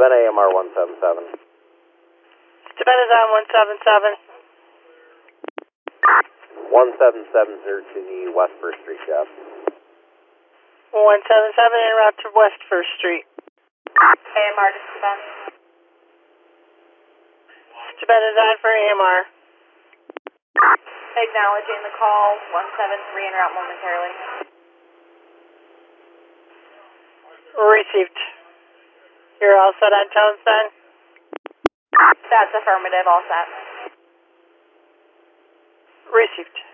Savannah AMR 177. Savannah's on 177. 1770 to the West 1st Street job. 177 en route to West 1st Street. AMR to Savannah. Savannah's on for AMR. Acknowledging the call, 173 en route momentarily. Received. You're all set on Townsend? That's affirmative, all set. Received.